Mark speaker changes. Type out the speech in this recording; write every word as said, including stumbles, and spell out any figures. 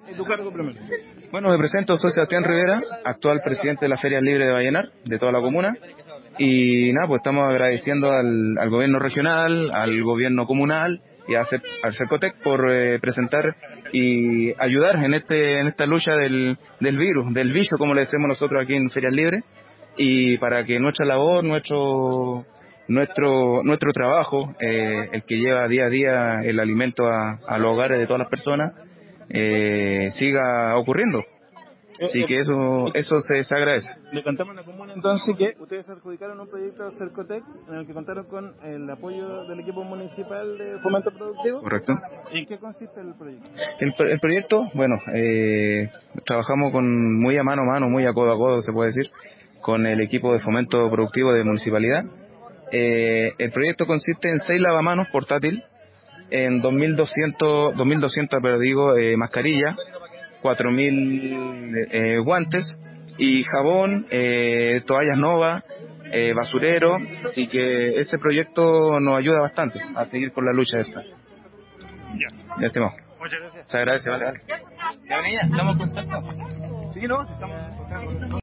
Speaker 1: ¿Y tu cargo primero?
Speaker 2: Bueno, me presento, soy Sebastián Rivera, actual presidente de la Feria Libre de Vallenar, de toda la comuna. Y nada, pues estamos agradeciendo al, al gobierno regional, al gobierno comunal y a Cer- al Cercotec por eh, presentar y ayudar en este en esta lucha del, del virus, del bicho, como le decimos nosotros aquí en Ferias Libres, y para que nuestra labor, nuestro nuestro nuestro trabajo, eh, el que lleva día a día el alimento a, a los hogares de todas las personas, eh, siga ocurriendo.
Speaker 1: Eh,
Speaker 2: Así
Speaker 1: eh,
Speaker 2: que eso eso se, se agradece.
Speaker 1: Le contamos a la comuna entonces que ustedes se adjudicaron un proyecto Cercotec en el que contaron con el apoyo del equipo municipal de fomento productivo.
Speaker 2: ¿Correcto?
Speaker 1: ¿En qué consiste el proyecto?
Speaker 2: El, pro- el proyecto, bueno, eh, trabajamos con muy a mano a mano, muy a codo a codo, se puede decir, con el equipo de fomento productivo de municipalidad. Eh, el proyecto consiste en seis lavamanos portátil, en dos mil doscientos, dos mil doscientos, pero digo, eh, mascarillas, cuatro mil eh, guantes y jabón, eh, toallas Nova, eh, basurero. Así que ese proyecto nos ayuda bastante a seguir con la lucha esta.
Speaker 1: Ya.
Speaker 2: Ya estimado.
Speaker 1: Muchas gracias.
Speaker 2: Se agradece, vale, vale. Ya venía, estamos en contacto.
Speaker 1: Sí, no, estamos en contacto.